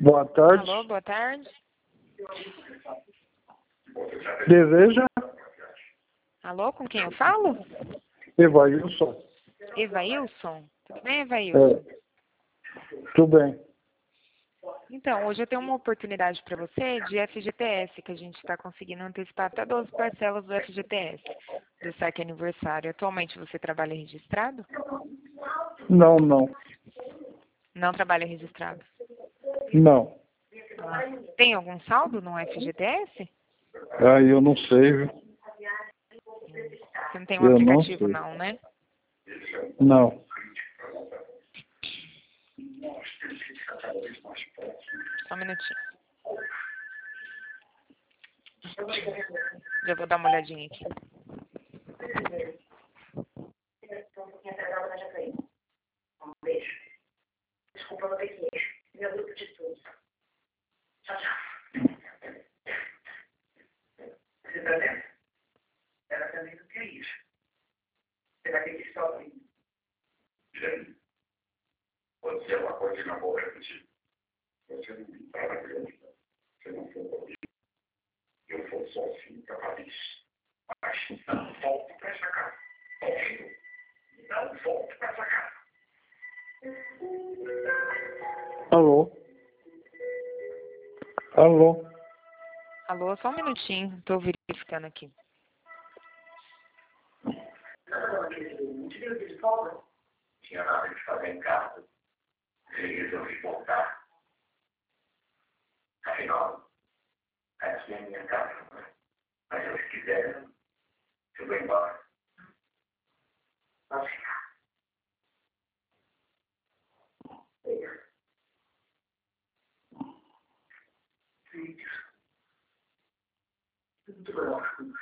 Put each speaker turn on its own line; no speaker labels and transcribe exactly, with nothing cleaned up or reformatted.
Boa tarde.
Alô, boa tarde.
Deseja?
Alô, com quem eu falo?
Evailson.
Evailson? Tudo bem, Evailson?
É. Tudo bem.
Então, hoje eu tenho uma oportunidade para você de F G T S, que a gente está conseguindo antecipar até doze parcelas do F G T S, do saque aniversário. Atualmente você trabalha registrado?
Não, não.
Não trabalha registrado.
Não.
Ah, tem algum saldo no F G T S?
Aí eu não sei, viu?
Você não tem um
Eu não
aplicativo
sei.
não, né?
Não.
Só um minutinho. Já vou dar uma olhadinha aqui.
Um beijo. Desculpa, vou ter que ir. Meu grupo de estudos. Tchau, tchau. Você tá vendo? Ela também não quer ir. Você vai ter que ir sozinho.
Gente, pode ser uma coisa que não vou repetir. Você não me para grande. Se não for comigo, eu vou sozinho para Paris. Mas não volte para essa casa. Ouvindo? Não volte para essa casa.
Alô? Alô?
Alô, só um minutinho. Estou verificando aqui.
Tinha nada de fazer em casa. Ele resolveu voltar. Afinal, essa é a minha casa. Mas eu, se quiser, eu vou embora.
Pode ficar. Obrigada. Muito bom.